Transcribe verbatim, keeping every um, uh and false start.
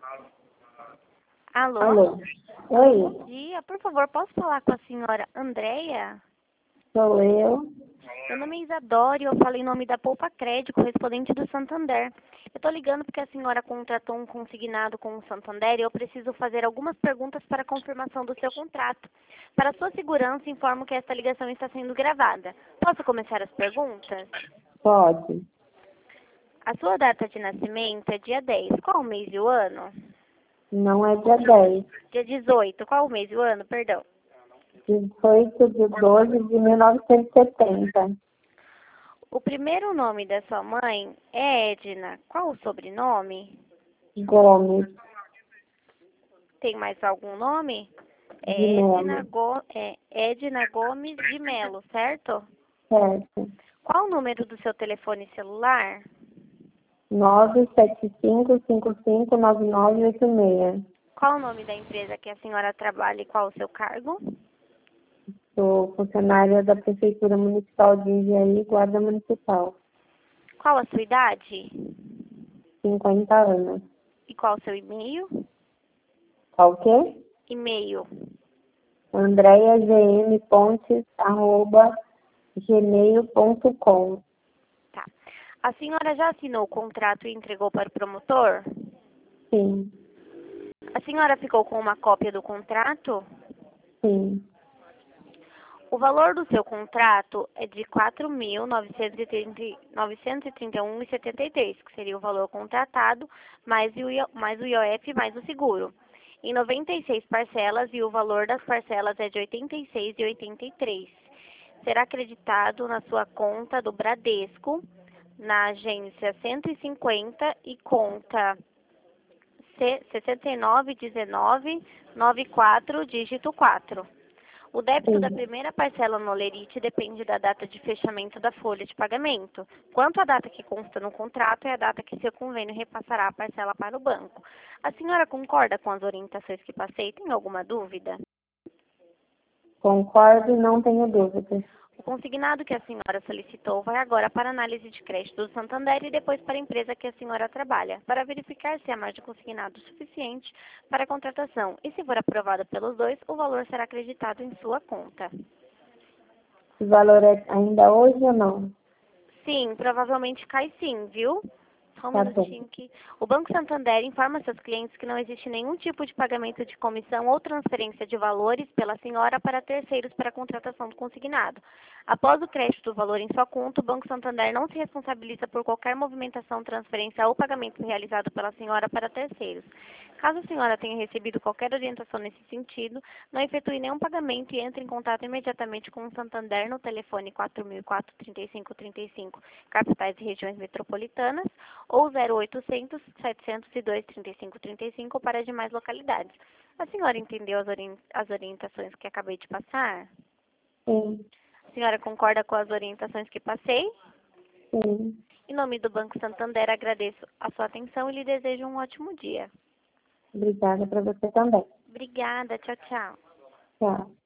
Alô? Alô. Bom Oi, dia. Por favor, posso falar com a senhora Andréia? sou eu. Meu nome é Isadora e eu falo em nome da Poupa Crédito, correspondente do Santander. Eu estou ligando porque a senhora contratou um consignado com o Santander e eu preciso fazer algumas perguntas para confirmação do seu contrato. Para sua segurança, informo que esta ligação está sendo gravada. Posso começar as perguntas? Pode. A sua data de nascimento é dia dez. Qual o mês e o ano? Não é dia dez. Dia dezoito. Qual o mês e o ano? Perdão. dezoito de doze de mil novecentos e setenta. O primeiro nome da sua mãe é Edna. Qual o sobrenome? Gomes Tem mais algum nome? de É Edna, Melo. Go é Edna Gomes de Melo, certo? Certo. Qual o número do seu telefone celular? nove sete cinco cinco cinco nove nove oito seis. Qual o nome da empresa que a senhora trabalha e qual o seu cargo? Sou funcionária da Prefeitura Municipal de Engenharia e Guarda Municipal. Qual a sua idade? cinquenta anos. E qual o seu e-mail? Tá o quê? E-mail. Andréia gm pontes arroba gmail ponto com. Tá. A senhora já assinou o contrato e entregou para o promotor? Sim, A senhora ficou com uma cópia do contrato? sim. O valor do seu contrato é de quatro mil novecentos e trinta e um reais e setenta e três centavos, que seria o valor contratado, mais o, I O, mais o I O F, mais o seguro. Em noventa e seis parcelas, e o valor das parcelas é de oitenta e seis reais e oitenta e três centavos. Será acreditado na sua conta do Bradesco, na agência cento e cinquenta e conta sessenta e nove dezenove noventa e quatro, dígito quatro. O débito da Sim. primeira parcela no Olerite depende da data de fechamento da folha de pagamento. Quanto à data que consta no contrato, é a data que seu convênio repassará a parcela para o banco. A senhora concorda com as orientações que passei? Tem alguma dúvida? Concordo e não tenho dúvidas. O consignado que a senhora solicitou vai agora para análise de crédito do Santander e depois para a empresa que a senhora trabalha, para verificar se há margem consignado suficiente para a contratação. E se for aprovado pelos dois, o valor será acreditado em sua conta. O valor é ainda hoje ou não? Sim, provavelmente cai sim, viu? Só um Tá bom. minutinho aqui. O Banco Santander informa seus clientes que não existe nenhum tipo de pagamento de comissão ou transferência de valores pela senhora para terceiros para a contratação do consignado. Após o crédito do valor em sua conta, o Banco Santander não se responsabiliza por qualquer movimentação, transferência ou pagamento realizado pela senhora para terceiros. Caso a senhora tenha recebido qualquer orientação nesse sentido, não efetue nenhum pagamento e entre em contato imediatamente com o Santander no telefone quatro mil e quatro, trinta e cinco trinta e cinco, capitais e regiões metropolitanas, ou zero oitocentos, setecentos e dois, trinta e cinco trinta e cinco para demais localidades. A senhora entendeu as, ori as orientações que acabei de passar? Sim, A senhora concorda com as orientações que passei? sim. Em nome do Banco Santander, agradeço a sua atenção e lhe desejo um ótimo dia. Obrigada para você também. Obrigada, tchau, tchau. Tchau.